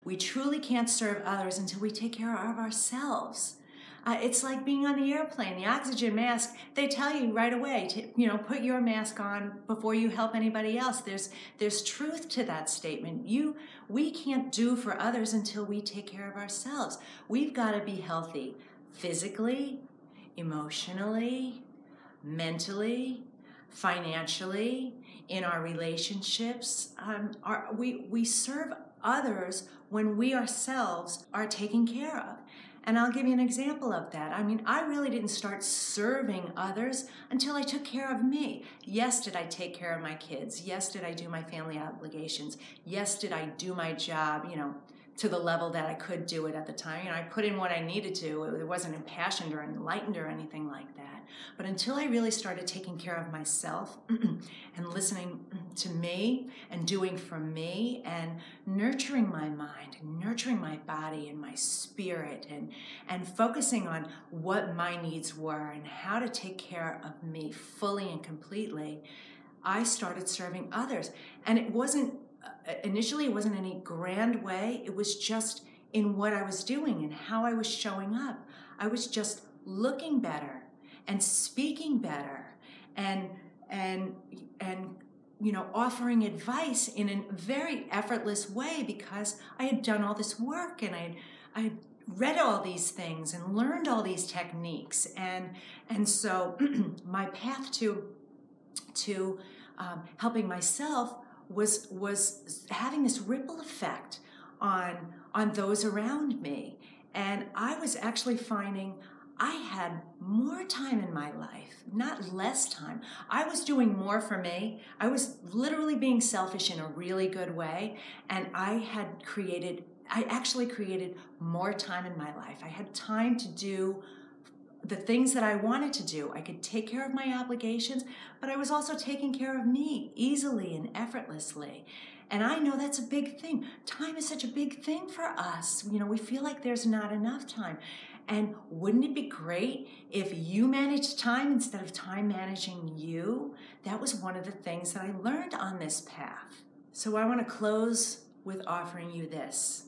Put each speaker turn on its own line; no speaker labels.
We truly can't serve others until we take care of ourselves. It's like being on the airplane, the oxygen mask. They tell you right away to, put your mask on before you help anybody else. There's truth to that statement. We can't do for others until we take care of ourselves. We've got to be healthy physically, emotionally, mentally, financially, in our relationships. We serve others when we ourselves are taken care of. And I'll give you an example of that. I really didn't start serving others until I took care of me. Yes, did I take care of my kids? Yes, did I do my family obligations? Yes, did I do my job, to the level that I could do it at the time. I put in what I needed to. It wasn't impassioned or enlightened or anything like that. But until I really started taking care of myself and listening to me and doing for me and nurturing my mind and nurturing my body and my spirit and focusing on what my needs were and how to take care of me fully and completely, I started serving others. And initially it wasn't any grand way. It was just in what I was doing and how I was showing up. I was just looking better and speaking better and offering advice in a very effortless way because I had done all this work and I read all these things and learned all these techniques. And so my path to helping myself was having this ripple effect on those around me. And I was actually finding I had more time in my life, not less time. I was doing more for me. I was literally being selfish in a really good way. And I actually created more time in my life. I had time to do the things that I wanted to do. I could take care of my obligations, but I was also taking care of me easily and effortlessly. And I know that's a big thing. Time is such a big thing for us. We feel like there's not enough time. And wouldn't it be great if you managed time instead of time managing you? That was one of the things that I learned on this path. So I want to close with offering you this.